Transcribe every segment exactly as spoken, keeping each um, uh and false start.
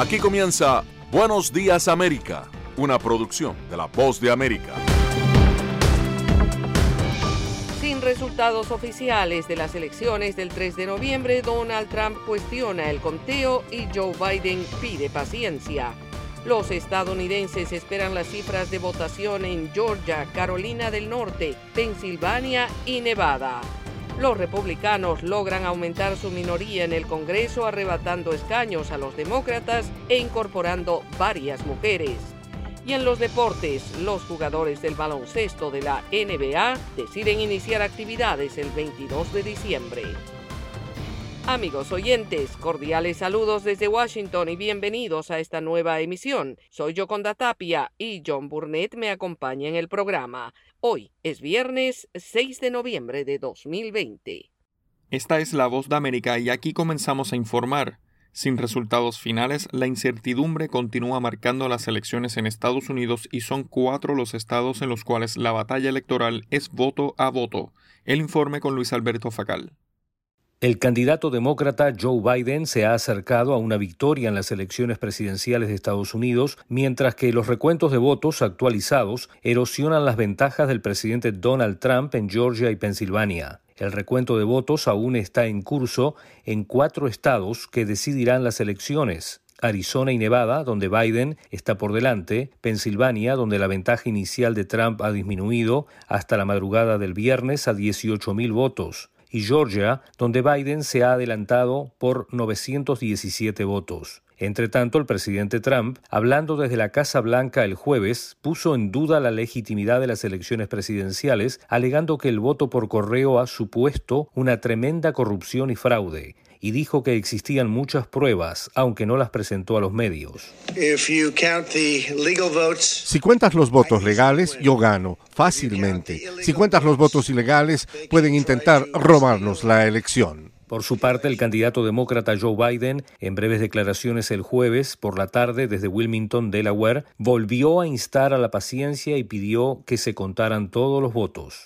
Aquí comienza Buenos Días América, una producción de La Voz de América. Sin resultados oficiales de las elecciones del tres de noviembre, Donald Trump cuestiona el conteo y Joe Biden pide paciencia. Los estadounidenses esperan las cifras de votación en Georgia, Carolina del Norte, Pensilvania y Nevada. Los republicanos logran aumentar su minoría en el Congreso, arrebatando escaños a los demócratas e incorporando varias mujeres. Y en los deportes, los jugadores del baloncesto de la N B A deciden iniciar actividades el veintidós de diciembre. Amigos oyentes, cordiales saludos desde Washington y bienvenidos a esta nueva emisión. Soy Yoconda Tapia y John Burnett me acompaña en el programa. Hoy es viernes seis de noviembre de dos mil veinte. Esta es La Voz de América y aquí comenzamos a informar. Sin resultados finales, la incertidumbre continúa marcando las elecciones en Estados Unidos y son cuatro los estados en los cuales la batalla electoral es voto a voto. El informe con Luis Alberto Facal. El candidato demócrata Joe Biden se ha acercado a una victoria en las elecciones presidenciales de Estados Unidos, mientras que los recuentos de votos actualizados erosionan las ventajas del presidente Donald Trump en Georgia y Pensilvania. El recuento de votos aún está en curso en cuatro estados que decidirán las elecciones: Arizona y Nevada, donde Biden está por delante; Pensilvania, donde la ventaja inicial de Trump ha disminuido hasta la madrugada del viernes a dieciocho mil votos; y Georgia, donde Biden se ha adelantado por novecientos diecisiete votos. Entre tanto, el presidente Trump, hablando desde la Casa Blanca el jueves, puso en duda la legitimidad de las elecciones presidenciales, alegando que el voto por correo ha supuesto una tremenda corrupción y fraude, y dijo que existían muchas pruebas, aunque no las presentó a los medios. Si cuentas los votos legales, yo gano fácilmente. Si cuentas los votos ilegales, pueden intentar robarnos la elección. Por su parte, el candidato demócrata Joe Biden, en breves declaraciones el jueves por la tarde desde Wilmington, Delaware, volvió a instar a la paciencia y pidió que se contaran todos los votos.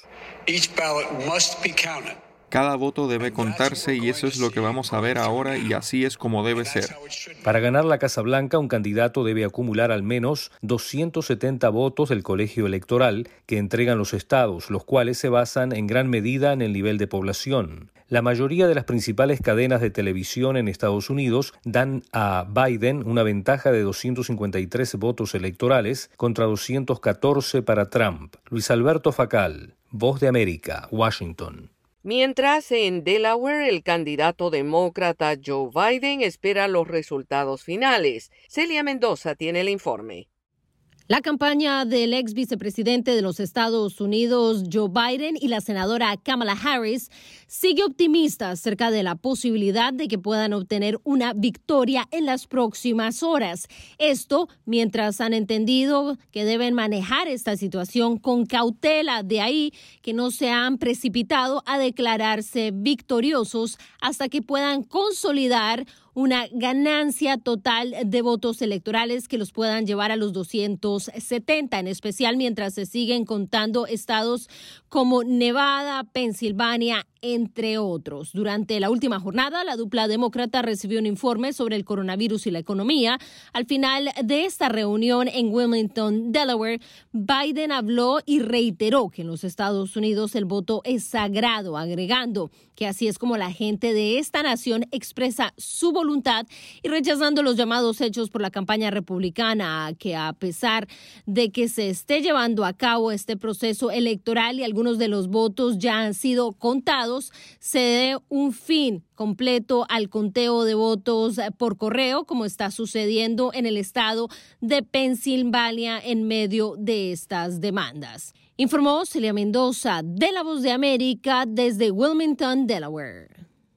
Cada voto debe contarse y eso es lo que vamos a ver ahora y así es como debe ser. Para ganar la Casa Blanca, un candidato debe acumular al menos doscientos setenta votos del colegio electoral que entregan los estados, los cuales se basan en gran medida en el nivel de población. La mayoría de las principales cadenas de televisión en Estados Unidos dan a Biden una ventaja de doscientos cincuenta y tres votos electorales contra doscientos catorce para Trump. Luis Alberto Facal, Voz de América, Washington. Mientras, en Delaware, el candidato demócrata Joe Biden espera los resultados finales. Celia Mendoza tiene el informe. La campaña del ex vicepresidente de los Estados Unidos, Joe Biden, y la senadora Kamala Harris sigue optimista acerca de la posibilidad de que puedan obtener una victoria en las próximas horas. Esto mientras han entendido que deben manejar esta situación con cautela, de ahí que no se han precipitado a declararse victoriosos hasta que puedan consolidar una ganancia total de votos electorales que los puedan llevar a los doscientos setenta, en especial mientras se siguen contando estados como Nevada, Pensilvania, entre otros. Durante la última jornada, la dupla demócrata recibió un informe sobre el coronavirus y la economía. Al final de esta reunión en Wilmington, Delaware, Biden habló y reiteró que en los Estados Unidos el voto es sagrado, agregando que así es como la gente de esta nación expresa su voluntad y rechazando los llamados hechos por la campaña republicana, que a pesar de que se esté llevando a cabo este proceso electoral y algunos de los votos ya han sido contados, se dé un fin completo al conteo de votos por correo, como está sucediendo en el estado de Pensilvania en medio de estas demandas. Informó Celia Mendoza de La Voz de América desde Wilmington, Delaware.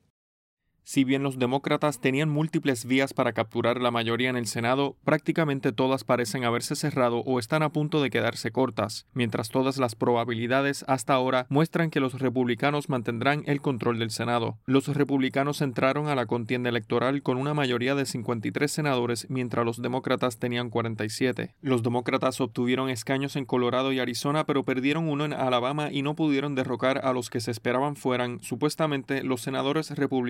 Si bien los demócratas tenían múltiples vías para capturar la mayoría en el Senado, prácticamente todas parecen haberse cerrado o están a punto de quedarse cortas, mientras todas las probabilidades hasta ahora muestran que los republicanos mantendrán el control del Senado. Los republicanos entraron a la contienda electoral con una mayoría de cincuenta y tres senadores, mientras los demócratas tenían cuarenta y siete. Los demócratas obtuvieron escaños en Colorado y Arizona, pero perdieron uno en Alabama y no pudieron derrocar a los que se esperaban fueran, supuestamente, los senadores republicanos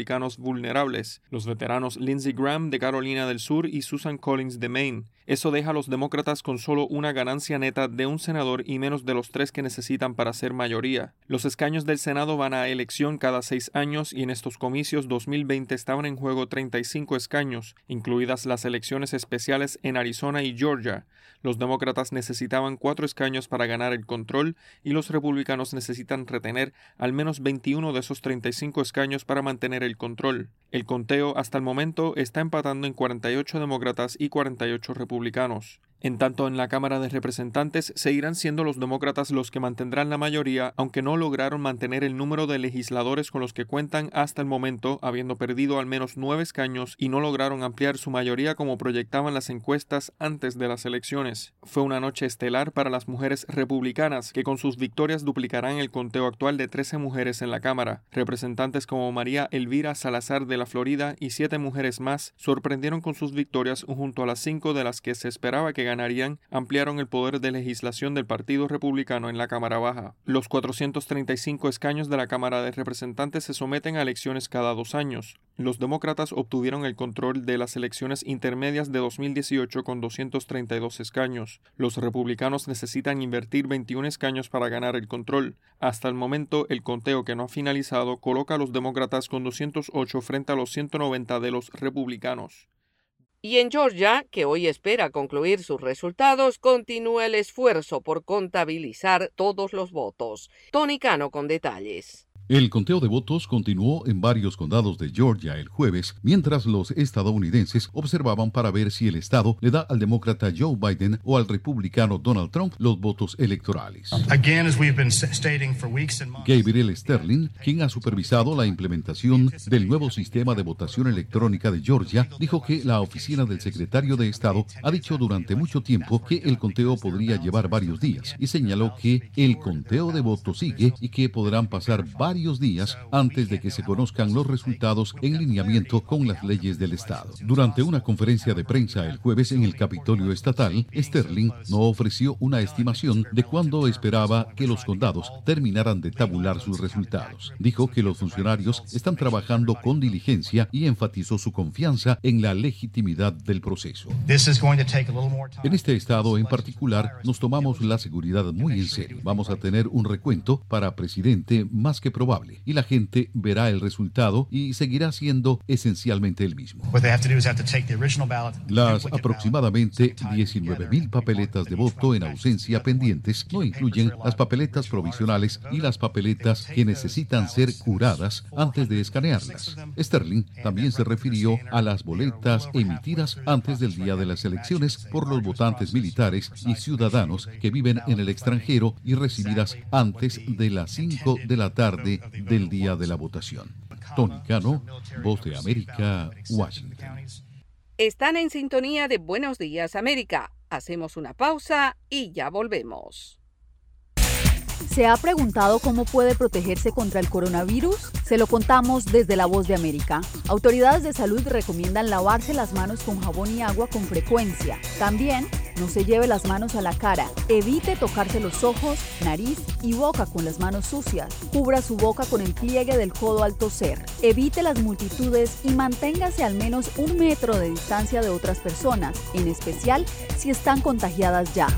vulnerables, los veteranos Lindsey Graham de Carolina del Sur y Susan Collins de Maine. Eso deja a los demócratas con solo una ganancia neta de un senador y menos de los tres que necesitan para ser mayoría. Los escaños del Senado van a elección cada seis años y en estos comicios dos mil veinte estaban en juego treinta y cinco escaños, incluidas las elecciones especiales en Arizona y Georgia. Los demócratas necesitaban cuatro escaños para ganar el control y los republicanos necesitan retener al menos veintiuno de esos treinta y cinco escaños para mantener el control. El conteo hasta el momento está empatando en cuarenta y ocho demócratas y cuarenta y ocho republicanos. En tanto, en la Cámara de Representantes seguirán siendo los demócratas los que mantendrán la mayoría, aunque no lograron mantener el número de legisladores con los que cuentan hasta el momento, habiendo perdido al menos nueve escaños y no lograron ampliar su mayoría como proyectaban las encuestas antes de las elecciones. Fue una noche estelar para las mujeres republicanas, que con sus victorias duplicarán el conteo actual de trece mujeres en la Cámara. Representantes como María Elvira Salazar de la Florida y siete mujeres más sorprendieron con sus victorias junto a las cinco de las que se esperaba que ganarían, ampliaron el poder de legislación del Partido Republicano en la Cámara Baja. Los cuatrocientos treinta y cinco escaños de la Cámara de Representantes se someten a elecciones cada dos años. Los demócratas obtuvieron el control de las elecciones intermedias de dos mil dieciocho con doscientos treinta y dos escaños. Los republicanos necesitan invertir veintiún escaños para ganar el control. Hasta el momento, el conteo que no ha finalizado coloca a los demócratas con doscientos ocho frente a los ciento noventa de los republicanos. Y en Georgia, que hoy espera concluir sus resultados, continúa el esfuerzo por contabilizar todos los votos. Tony Cano con detalles. El conteo de votos continuó en varios condados de Georgia el jueves, mientras los estadounidenses observaban para ver si el estado le da al demócrata Joe Biden o al republicano Donald Trump los votos electorales. Gabriel Sterling, quien ha supervisado la implementación del nuevo sistema de votación electrónica de Georgia, dijo que la oficina del secretario de Estado ha dicho durante mucho tiempo que el conteo podría llevar varios días y señaló que el conteo de votos sigue y que podrán pasar varios días antes de que se conozcan los resultados en lineamiento con las leyes del Estado. Durante una conferencia de prensa el jueves en el Capitolio Estatal, Sterling no ofreció una estimación de cuándo esperaba que los condados terminaran de tabular sus resultados. Dijo que los funcionarios están trabajando con diligencia y enfatizó su confianza en la legitimidad del proceso. En este estado en particular, nos tomamos la seguridad muy en serio. Vamos a tener un recuento para presidente más que probable y la gente verá el resultado y seguirá siendo esencialmente el mismo. Las aproximadamente diecinueve mil papeletas de voto en ausencia pendientes no incluyen las papeletas provisionales y las papeletas que necesitan ser curadas antes de escanearlas. Sterling también se refirió a las boletas emitidas antes del día de las elecciones por los votantes militares y ciudadanos que viven en el extranjero y recibidas antes de las cinco de la tarde del día de la votación. Tony Cano, Voz de América, Washington. Están en sintonía de Buenos Días América. Hacemos una pausa y ya volvemos. ¿Se ha preguntado cómo puede protegerse contra el coronavirus? Se lo contamos desde La Voz de América. Autoridades de salud recomiendan lavarse las manos con jabón y agua con frecuencia. También, no se lleve las manos a la cara. Evite tocarse los ojos, nariz y boca con las manos sucias. Cubra su boca con el pliegue del codo al toser. Evite las multitudes y manténgase al menos un metro de distancia de otras personas, en especial si están contagiadas ya.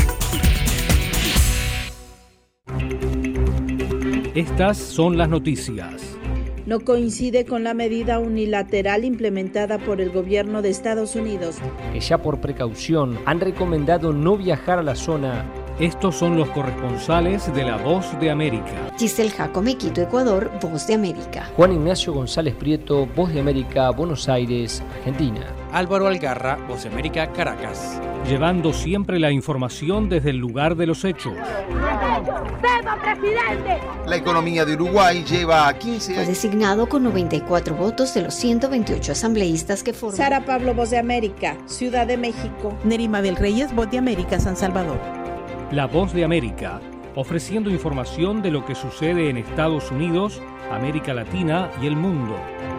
Estas son las noticias. No coincide con la medida unilateral implementada por el gobierno de Estados Unidos, que ya por precaución han recomendado no viajar a la zona. Estos son los corresponsales de La Voz de América. Giselle Jacome, Quito, Ecuador, Voz de América. Juan Ignacio González Prieto, Voz de América, Buenos Aires, Argentina. Álvaro Algarra, Voz de América, Caracas. Llevando siempre la información desde el lugar de los hechos. La economía de Uruguay lleva a quince años. Fue designado con noventa y cuatro votos de los ciento veintiocho asambleístas que forman. Sara Pablo, Voz de América, Ciudad de México. Nerima Bel Reyes, Voz de América, San Salvador. La Voz de América, ofreciendo información de lo que sucede en Estados Unidos, América Latina y el mundo.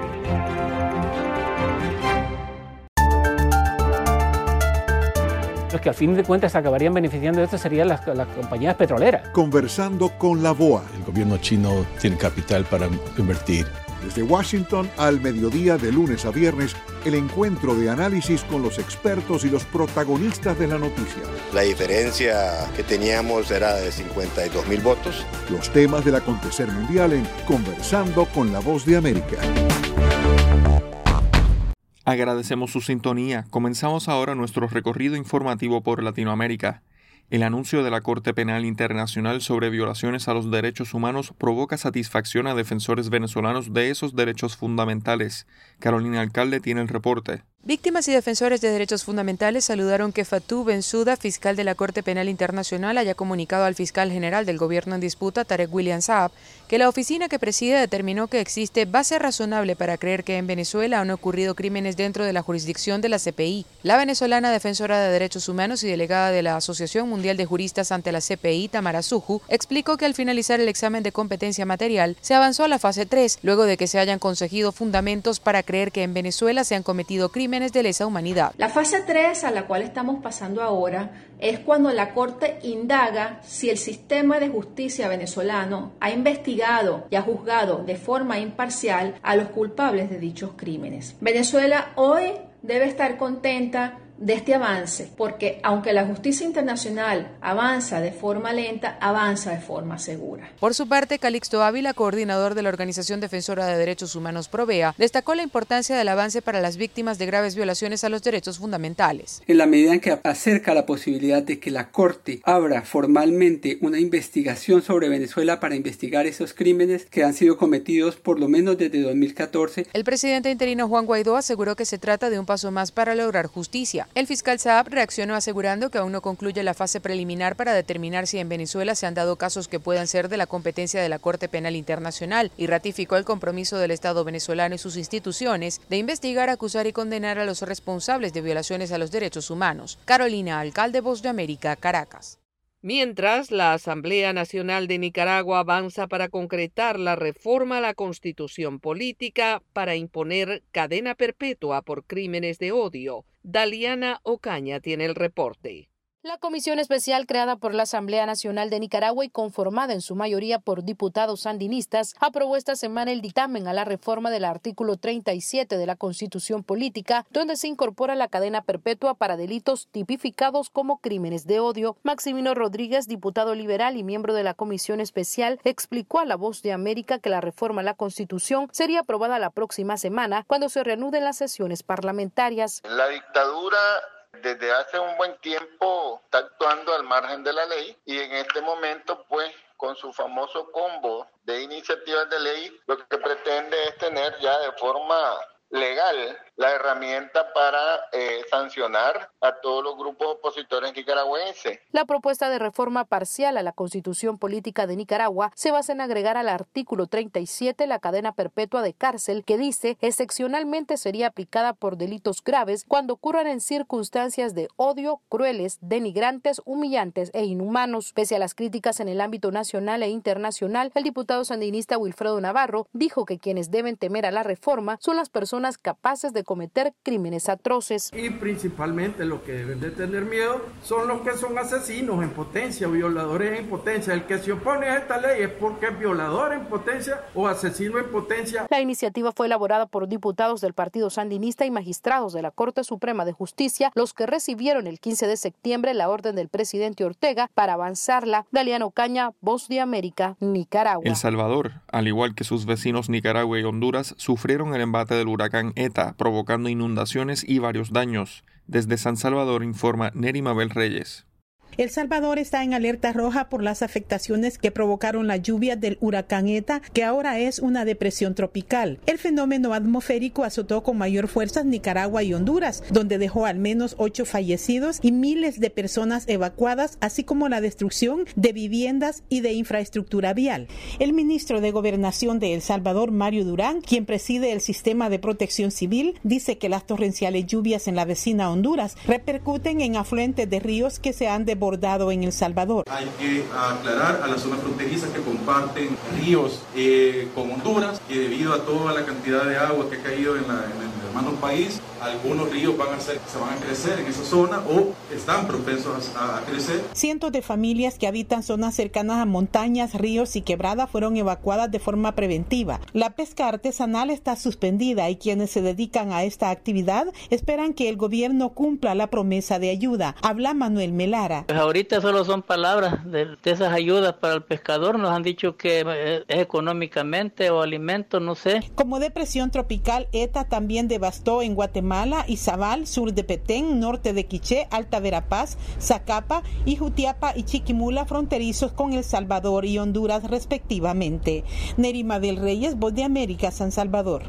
Los que al fin de cuentas acabarían beneficiando de esto serían las, las compañías petroleras. Conversando con la B O A. El gobierno chino tiene capital para invertir Desde Washington al mediodía de lunes a viernes, el encuentro de análisis con los expertos y los protagonistas de la noticia. La diferencia que teníamos era de cincuenta y dos mil votos. Los temas del acontecer mundial en Conversando con la Voz de América. Agradecemos su sintonía. Comenzamos ahora nuestro recorrido informativo por Latinoamérica. El anuncio de la Corte Penal Internacional sobre violaciones a los derechos humanos provoca satisfacción a defensores venezolanos de esos derechos fundamentales. Carolina Alcalde tiene el reporte. Víctimas y defensores de derechos fundamentales saludaron que Fatou Bensouda, fiscal de la Corte Penal Internacional, haya comunicado al fiscal general del gobierno en disputa, Tarek William Saab, que la oficina que preside determinó que existe base razonable para creer que en Venezuela han ocurrido crímenes dentro de la jurisdicción de la C P I. La venezolana defensora de derechos humanos y delegada de la Asociación Mundial de Juristas ante la C P I, Tamara Suju, explicó que al finalizar el examen de competencia material se avanzó a la fase tres, luego de que se hayan conseguido fundamentos para creer que en Venezuela se han cometido crímenes de lesa humanidad. La fase tres a la cual estamos pasando ahora es cuando la Corte indaga si el sistema de justicia venezolano ha investigado y ha juzgado de forma imparcial a los culpables de dichos crímenes. Venezuela hoy debe estar contenta de este avance, porque aunque la justicia internacional avanza de forma lenta, avanza de forma segura. Por su parte, Calixto Ávila, coordinador de la Organización Defensora de Derechos Humanos Provea, destacó la importancia del avance para las víctimas de graves violaciones a los derechos fundamentales. En la medida en que acerca la posibilidad de que la Corte abra formalmente una investigación sobre Venezuela para investigar esos crímenes que han sido cometidos por lo menos desde dos mil catorce. El presidente interino Juan Guaidó aseguró que se trata de un paso más para lograr justicia. El fiscal Saab reaccionó asegurando que aún no concluye la fase preliminar para determinar si en Venezuela se han dado casos que puedan ser de la competencia de la Corte Penal Internacional y ratificó el compromiso del Estado venezolano y sus instituciones de investigar, acusar y condenar a los responsables de violaciones a los derechos humanos. Carolina Alcalde, Voz de América, Caracas. Mientras, la Asamblea Nacional de Nicaragua avanza para concretar la reforma a la Constitución Política para imponer cadena perpetua por crímenes de odio. Daliana Ocaña tiene el reporte. La comisión especial creada por la Asamblea Nacional de Nicaragua y conformada en su mayoría por diputados sandinistas aprobó esta semana el dictamen a la reforma del artículo treinta y siete de la Constitución Política, donde se incorpora la cadena perpetua para delitos tipificados como crímenes de odio. Maximino Rodríguez, diputado liberal y miembro de la comisión especial, explicó a La Voz de América que la reforma a la Constitución sería aprobada la próxima semana cuando se reanuden las sesiones parlamentarias. La dictadura desde hace un buen tiempo está actuando al margen de la ley y en este momento, pues, con su famoso combo de iniciativas de ley, lo que pretende es tener ya de forma legal la herramienta para eh, sancionar a todos los grupos opositores nicaragüenses. La propuesta de reforma parcial a la Constitución Política de Nicaragua se basa en agregar al artículo treinta y siete la cadena perpetua de cárcel que dice excepcionalmente sería aplicada por delitos graves cuando ocurran en circunstancias de odio, crueles, denigrantes, humillantes e inhumanos. Pese a las críticas en el ámbito nacional e internacional, el diputado sandinista Wilfredo Navarro dijo que quienes deben temer a la reforma son las personas capaces de cometer crímenes atroces. Y principalmente lo que deben de tener miedo son los que son asesinos en potencia, violadores en potencia. El que se opone a esta ley es porque es violador en potencia o asesino en potencia. La iniciativa fue elaborada por diputados del Partido Sandinista y magistrados de la Corte Suprema de Justicia, los que recibieron el quince de septiembre la orden del presidente Ortega para avanzarla. Daliana Ocaña, Voz de América, Nicaragua. El Salvador, al igual que sus vecinos Nicaragua y Honduras, sufrieron el embate del huracán ETA, provocando inundaciones y varios daños. Desde San Salvador informa Neri Mabel Reyes. El Salvador está en alerta roja por las afectaciones que provocaron la lluvia del huracán ETA, que ahora es una depresión tropical. El fenómeno atmosférico azotó con mayor fuerza Nicaragua y Honduras, donde dejó al menos ocho fallecidos y miles de personas evacuadas, así como la destrucción de viviendas y de infraestructura vial. El ministro de Gobernación de El Salvador, Mario Durán, quien preside el sistema de protección civil, dice que las torrenciales lluvias en la vecina Honduras repercuten en afluentes de ríos que se han desbordado en El Salvador. Hay que aclarar a las zonas fronterizas que comparten ríos eh, con Honduras, que debido a toda la cantidad de agua que ha caído en, la, en el hermano país, algunos ríos van a ser, se van a crecer en esa zona o están propensos a, a crecer. Cientos de familias que habitan zonas cercanas a montañas, ríos y quebradas fueron evacuadas de forma preventiva. La pesca artesanal está suspendida y quienes se dedican a esta actividad esperan que el gobierno cumpla la promesa de ayuda. Habla Manuel Melara. Pues ahorita solo son palabras de, de esas ayudas para el pescador. Nos han dicho que es económicamente o alimentos, no sé. Como depresión tropical, ETA también devastó en Guatemala, Izabal, sur de Petén, norte de Quiché, Alta Verapaz, Zacapa y Jutiapa y Chiquimula, fronterizos con El Salvador y Honduras respectivamente. Nerima del Reyes, Voz de América, San Salvador.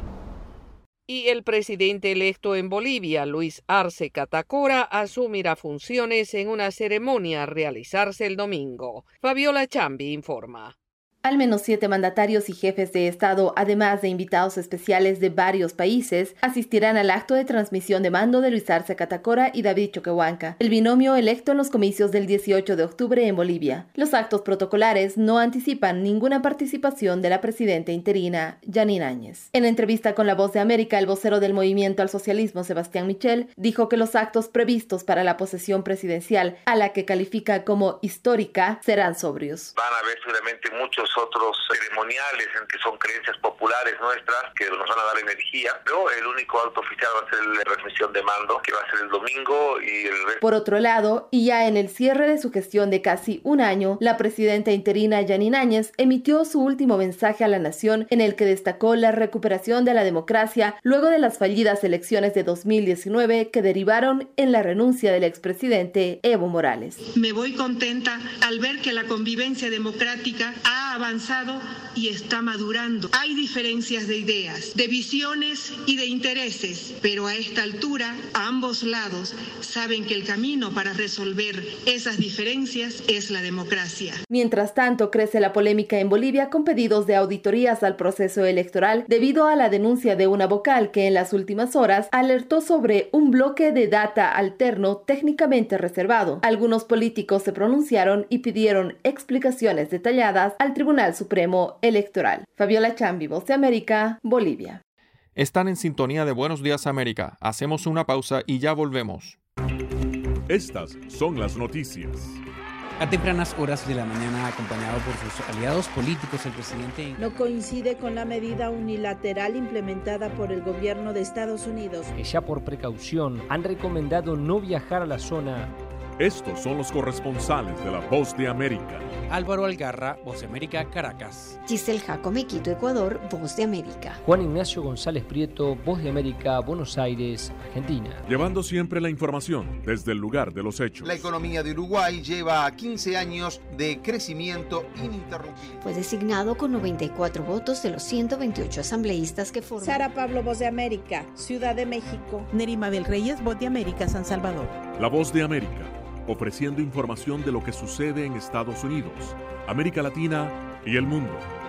Y el presidente electo en Bolivia, Luis Arce Catacora, asumirá funciones en una ceremonia a realizarse el domingo. Fabiola Chambi informa. Al menos siete mandatarios y jefes de Estado, además de invitados especiales de varios países, asistirán al acto de transmisión de mando de Luis Arce Catacora y David Choquehuanca, el binomio electo en los comicios del dieciocho de octubre en Bolivia. Los actos protocolares no anticipan ninguna participación de la presidenta interina, Yanine Áñez. En entrevista con La Voz de América, el vocero del Movimiento al Socialismo, Sebastián Michel, dijo que los actos previstos para la posesión presidencial, a la que califica como histórica, serán sobrios. Van a haber seguramente muchos otros ceremoniales en que son creencias populares nuestras que nos van a dar energía, pero el único acto oficial va a ser la transmisión de mando, que va a ser el domingo y el resto. Por otro lado, y ya en el cierre de su gestión de casi un año, la presidenta interina Yanine Áñez emitió su último mensaje a la nación en el que destacó la recuperación de la democracia luego de las fallidas elecciones de dos mil diecinueve que derivaron en la renuncia del expresidente Evo Morales. Me voy contenta al ver que la convivencia democrática ha avanzado y está madurando. Hay diferencias de ideas, de visiones y de intereses, pero a esta altura, a ambos lados saben que el camino para resolver esas diferencias es la democracia. Mientras tanto, crece la polémica en Bolivia con pedidos de auditorías al proceso electoral debido a la denuncia de una vocal que en las últimas horas alertó sobre un bloque de data alterno técnicamente reservado. Algunos políticos se pronunciaron y pidieron explicaciones detalladas al Tribunal Supremo Electoral. Fabiola Chambi, Voz de América, Bolivia. Están en sintonía de Buenos Días América. Hacemos una pausa y ya volvemos. Estas son las noticias. A tempranas horas de la mañana, acompañado por sus aliados políticos, el presidente no coincide con la medida unilateral implementada por el gobierno de Estados Unidos. Que ya por precaución han recomendado no viajar a la zona. Estos son los corresponsales de La Voz de América. Álvaro Algarra, Voz de América, Caracas. Giselle Jacome, Quito, Ecuador, Voz de América. Juan Ignacio González Prieto, Voz de América, Buenos Aires, Argentina. Llevando siempre la información desde el lugar de los hechos. La economía de Uruguay lleva quince años de crecimiento ininterrumpido. Fue designado con noventa y cuatro votos de los ciento veintiocho asambleístas que forman. Sara Pablo, Voz de América, Ciudad de México. Nerima del Reyes, Voz de América, San Salvador. La Voz de América, ofreciendo información de lo que sucede en Estados Unidos, América Latina y el mundo.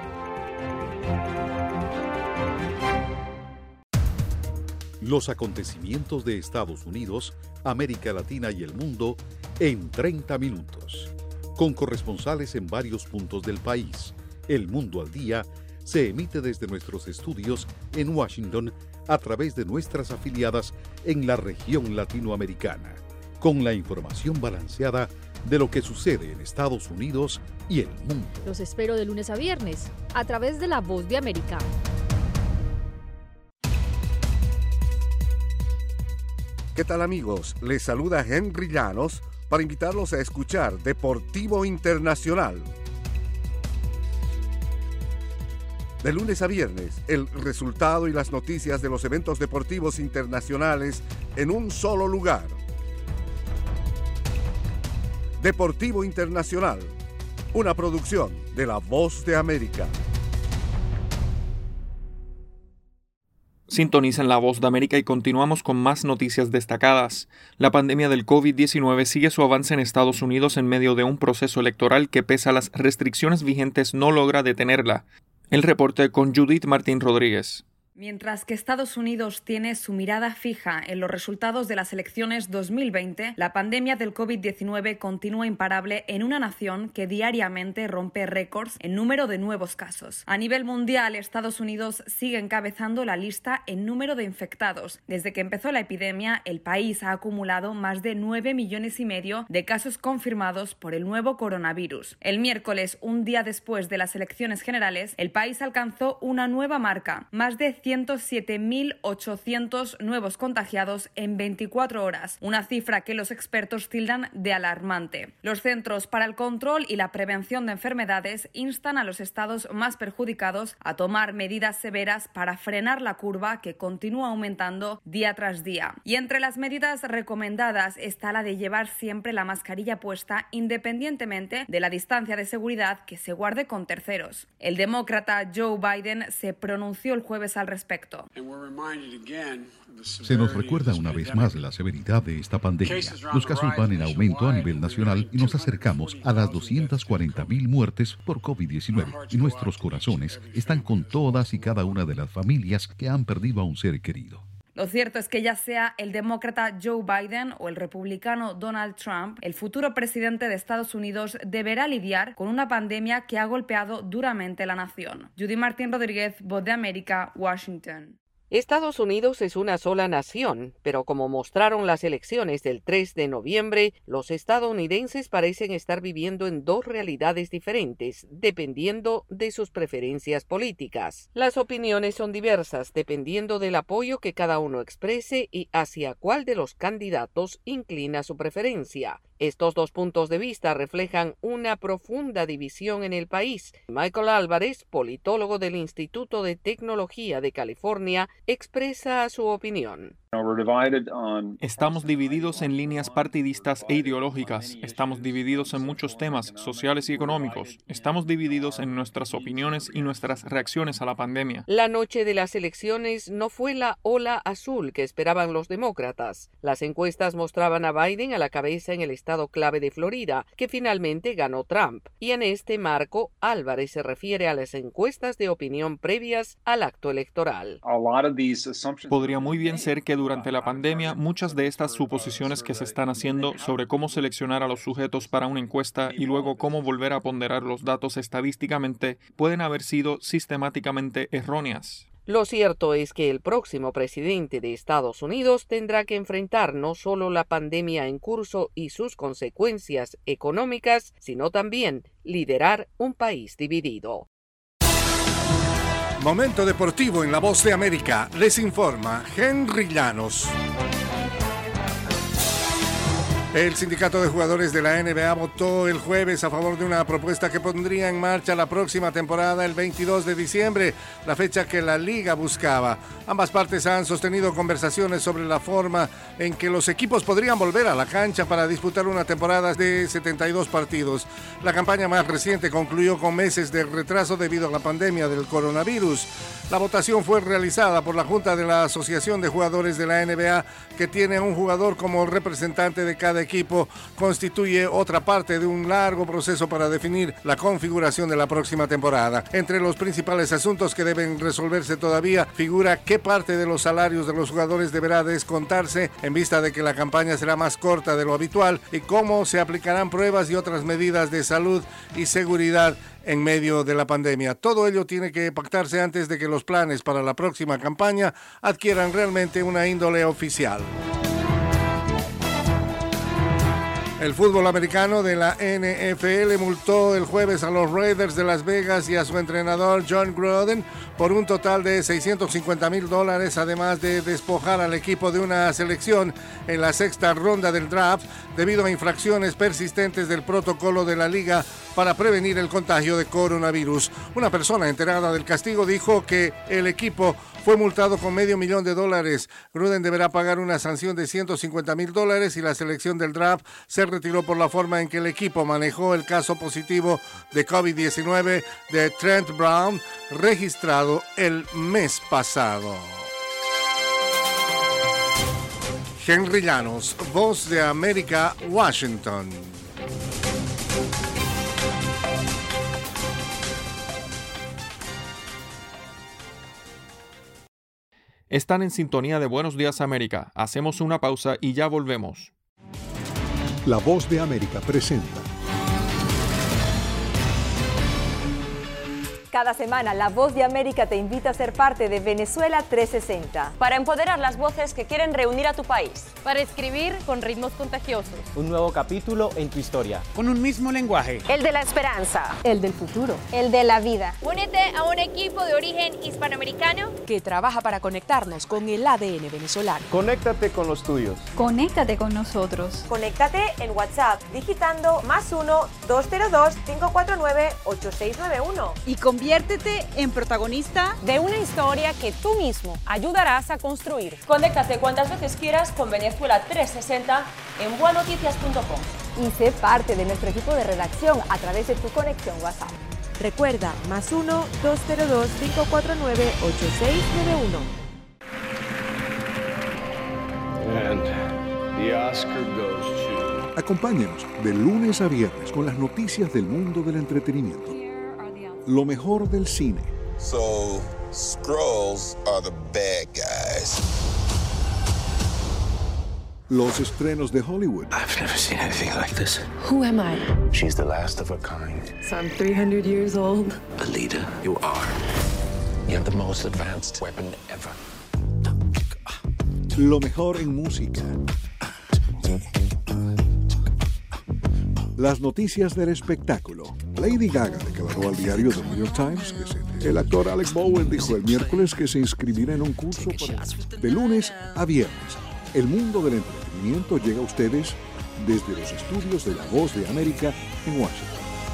Los acontecimientos de Estados Unidos, América Latina y el mundo en treinta minutos. Con corresponsales en varios puntos del país. El Mundo al Día se emite desde nuestros estudios en Washington a través de nuestras afiliadas en la región latinoamericana, con la información balanceada de lo que sucede en Estados Unidos y el mundo. Los espero de lunes a viernes, a través de La Voz de América. ¿Qué tal, amigos? Les saluda Henry Llanos para invitarlos a escuchar Deportivo Internacional. De lunes a viernes, el resultado y las noticias de los eventos deportivos internacionales en un solo lugar. Deportivo Internacional, una producción de La Voz de América. Sintonizan La Voz de América y continuamos con más noticias destacadas. La pandemia del COVID diecinueve sigue su avance en Estados Unidos en medio de un proceso electoral que, pese a las restricciones vigentes, no logra detenerla. El reporte con Judith Martín Rodríguez. Mientras que Estados Unidos tiene su mirada fija en los resultados de las elecciones dos mil veinte, la pandemia del COVID diecinueve continúa imparable en una nación que diariamente rompe récords en número de nuevos casos. A nivel mundial, Estados Unidos sigue encabezando la lista en número de infectados. Desde que empezó la epidemia, el país ha acumulado más de nueve millones y medio de casos confirmados por el nuevo coronavirus. El miércoles, un día después de las elecciones generales, el país alcanzó una nueva marca, más de ciento siete mil ochocientos nuevos contagiados en veinticuatro horas, una cifra que los expertos tildan de alarmante. Los Centros para el Control y la Prevención de Enfermedades instan a los estados más perjudicados a tomar medidas severas para frenar la curva que continúa aumentando día tras día. Y entre las medidas recomendadas está la de llevar siempre la mascarilla puesta independientemente de la distancia de seguridad que se guarde con terceros. El demócrata Joe Biden se pronunció el jueves al respecto. Se nos recuerda una vez más la severidad de esta pandemia. Los casos van en aumento a nivel nacional y nos acercamos a las doscientas cuarenta mil muertes por COVID diecinueve. Y nuestros corazones están con todas y cada una de las familias que han perdido a un ser querido. Lo cierto es que ya sea el demócrata Joe Biden o el republicano Donald Trump, el futuro presidente de Estados Unidos deberá lidiar con una pandemia que ha golpeado duramente la nación. Judy Martín Rodríguez, Voz de América, Washington. Estados Unidos es una sola nación, pero como mostraron las elecciones del tres de noviembre, los estadounidenses parecen estar viviendo en dos realidades diferentes, dependiendo de sus preferencias políticas. Las opiniones son diversas, dependiendo del apoyo que cada uno exprese y hacia cuál de los candidatos inclina su preferencia. Estos dos puntos de vista reflejan una profunda división en el país. Michael Álvarez, politólogo del Instituto de Tecnología de California, expresa su opinión. Estamos divididos en líneas partidistas e ideológicas. Estamos divididos en muchos temas sociales y económicos. Estamos divididos en nuestras opiniones y nuestras reacciones a la pandemia. La noche de las elecciones no fue la ola azul que esperaban los demócratas. Las encuestas mostraban a Biden a la cabeza en el estado clave de Florida, que finalmente ganó Trump. Y en este marco, Álvarez se refiere a las encuestas de opinión previas al acto electoral. Podría muy bien ser que durante la pandemia, muchas de estas suposiciones que se están haciendo sobre cómo seleccionar a los sujetos para una encuesta y luego cómo volver a ponderar los datos estadísticamente pueden haber sido sistemáticamente erróneas. Lo cierto es que el próximo presidente de Estados Unidos tendrá que enfrentar no solo la pandemia en curso y sus consecuencias económicas, sino también liderar un país dividido. Momento deportivo en La Voz de América. Les informa Henry Llanos. El sindicato de jugadores de la N B A votó el jueves a favor de una propuesta que pondría en marcha la próxima temporada el veintidós de diciembre, la fecha que la liga buscaba. Ambas partes han sostenido conversaciones sobre la forma en que los equipos podrían volver a la cancha para disputar una temporada de setenta y dos partidos. La campaña más reciente concluyó con meses de retraso debido a la pandemia del coronavirus. La votación fue realizada por la Junta de la Asociación de Jugadores de la N B A, que tiene a un jugador como representante de cada equipo. Constituye otra parte de un largo proceso para definir la configuración de la próxima temporada. Entre los principales asuntos que deben resolverse todavía figura qué parte de los salarios de los jugadores deberá descontarse en vista de que la campaña será más corta de lo habitual y cómo se aplicarán pruebas y otras medidas de salud y seguridad en medio de la pandemia. Todo ello tiene que pactarse antes de que los planes para la próxima campaña adquieran realmente una índole oficial. El fútbol americano de la N F L multó el jueves a los Raiders de Las Vegas y a su entrenador John Gruden por un total de seiscientos cincuenta mil dólares, además de despojar al equipo de una selección en la sexta ronda del draft debido a infracciones persistentes del protocolo de la liga para prevenir el contagio de coronavirus. Una persona enterada del castigo dijo que el equipo fue multado con medio millón de dólares. Gruden deberá pagar una sanción de ciento cincuenta mil dólares y la selección del draft se retiró por la forma en que el equipo manejó el caso positivo de COVID diecinueve de Trent Brown, registrado el mes pasado. Henry Llanos, Voz de América, Washington. Están en sintonía de Buenos Días América. Hacemos una pausa y ya volvemos. La Voz de América presenta. Cada semana, La Voz de América te invita a ser parte de Venezuela trescientos sesenta. Para empoderar las voces que quieren reunir a tu país. Para escribir con ritmos contagiosos. Un nuevo capítulo en tu historia. Con un mismo lenguaje. El de la esperanza. El del futuro. El de la vida. Únete a un equipo de origen hispanoamericano que trabaja para conectarnos con el A D N venezolano. Conéctate con los tuyos. Conéctate con nosotros. Conéctate en WhatsApp digitando más uno, dos cero dos, cinco cuatro nueve, ocho seis nueve uno. Y conviértete en protagonista de una historia que tú mismo ayudarás a construir. Conéctate cuantas veces quieras con Venezuela trescientos sesenta en bua noticias punto com. Y sé parte de nuestro equipo de redacción a través de tu conexión WhatsApp. Recuerda, más uno, dos cero dos, cinco cuatro nueve, ocho seis nueve uno. And the Oscar goes to... Acompáñanos de lunes a viernes con las noticias del mundo del entretenimiento. Lo mejor del cine. So, Skrulls are the bad guys. Los estrenos de Hollywood. I've never seen anything like this. Who am I? She's the last of her kind. So I'm three hundred years old. Alita, you are. You have the most advanced weapon ever. Lo mejor en música. Las noticias del espectáculo. Lady Gaga declaró al diario The New York Times que se... El actor Alec Bowen dijo el miércoles que se inscribirá en un curso para... de lunes a viernes. El mundo del entretenimiento llega a ustedes desde los estudios de La Voz de América en Washington.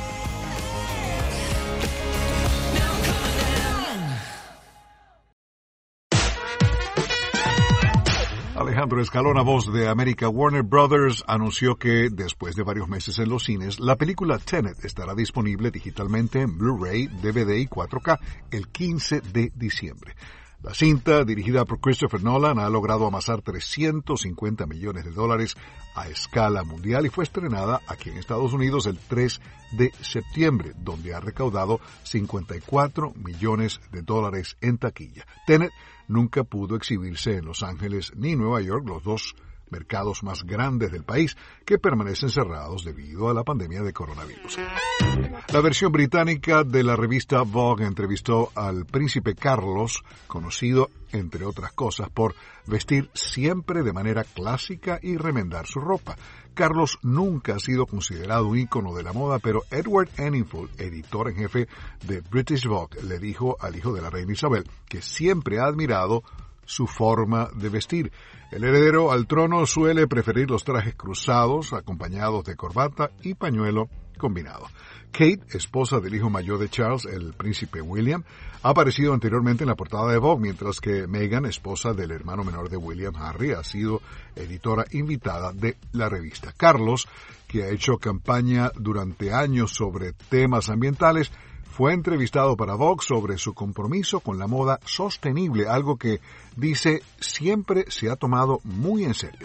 Alejandro Escalona, Voz de América. Warner Brothers anunció que, después de varios meses en los cines, la película Tenet estará disponible digitalmente en Blu-ray, D V D y cuatro K el quince de diciembre. La cinta, dirigida por Christopher Nolan, ha logrado amasar trescientos cincuenta millones de dólares a escala mundial y fue estrenada aquí en Estados Unidos el tres de septiembre, donde ha recaudado cincuenta y cuatro millones de dólares en taquilla. Tenet nunca pudo exhibirse en Los Ángeles ni Nueva York, los dos mercados más grandes del país, que permanecen cerrados debido a la pandemia de coronavirus. La versión británica de la revista Vogue entrevistó al príncipe Carlos, conocido, entre otras cosas, por vestir siempre de manera clásica y remendar su ropa. Carlos nunca ha sido considerado un ícono de la moda, pero Edward Enninful, editor en jefe de British Vogue, le dijo al hijo de la reina Isabel que siempre ha admirado su forma de vestir. El heredero al trono suele preferir los trajes cruzados, acompañados de corbata y pañuelo combinado. Kate, esposa del hijo mayor de Charles, el príncipe William, ha aparecido anteriormente en la portada de Vogue, mientras que Meghan, esposa del hermano menor de William, Harry, ha sido editora invitada de la revista. Carlos, que ha hecho campaña durante años sobre temas ambientales, fue entrevistado para Vogue sobre su compromiso con la moda sostenible, algo que, dice, siempre se ha tomado muy en serio.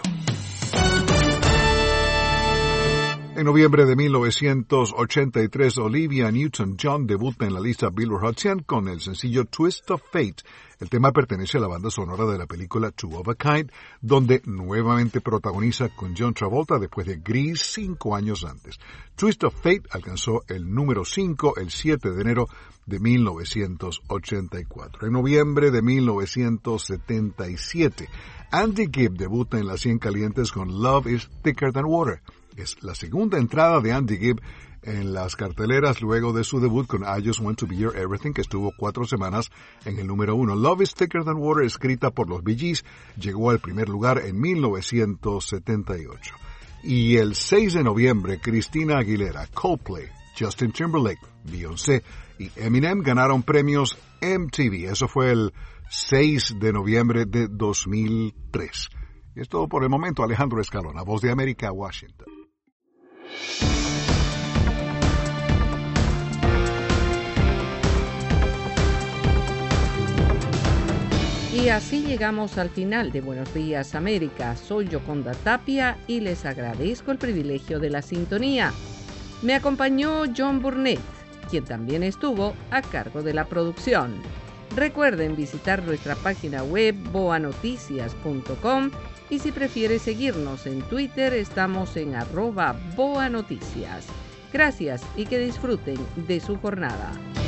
En noviembre de mil novecientos ochenta y tres, Olivia Newton-John debuta en la lista Billboard Hot cien con el sencillo Twist of Fate. El tema pertenece a la banda sonora de la película Two of a Kind, donde nuevamente protagoniza con John Travolta después de Grease cinco años antes. Twist of Fate alcanzó el número cinco el siete de enero de mil novecientos ochenta y cuatro. En noviembre de mil novecientos setenta y siete, Andy Gibb debuta en las cien calientes con Love is Thicker Than Water. Es la segunda entrada de Andy Gibb en las carteleras luego de su debut con I Just Want to Be Your Everything, que estuvo cuatro semanas en el número uno. Love is Thicker Than Water, escrita por los Bee Gees, llegó al primer lugar en mil novecientos setenta y ocho. Y el seis de noviembre, Christina Aguilera, Coldplay, Justin Timberlake, Beyoncé y Eminem ganaron premios M T V. Eso fue el seis de noviembre de dos mil tres. Y es todo por el momento. Alejandro Escalona, Voz de América, Washington. Y así llegamos al final de Buenos Días América. Soy Yoconda Tapia y les agradezco el privilegio de la sintonía. Me acompañó John Burnett, quien también estuvo a cargo de la producción. Recuerden visitar nuestra página web boa noticias punto com y si prefiere seguirnos en Twitter, estamos en arroba boanoticias. Gracias y que disfruten de su jornada.